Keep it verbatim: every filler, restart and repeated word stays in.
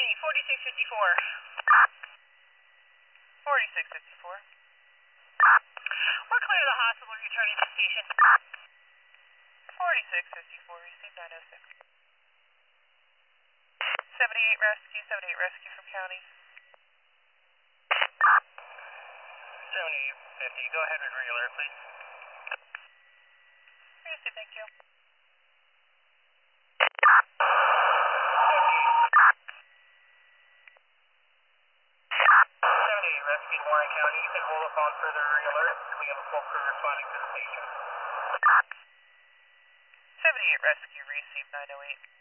forty-six fifty-four. forty-six fifty-four. We're clear of the hospital, returning to station. forty-six fifty-four, receive nine oh six. seventy-eight rescue, seventy-eight rescue from county. seventy-eight fifty, go ahead with regular, please. Receive, thank you. seventy-eight rescue, Warren County, you can hold up on further alert. We have a full crew responding to the station. seventy-eight rescue, receive nine oh eight.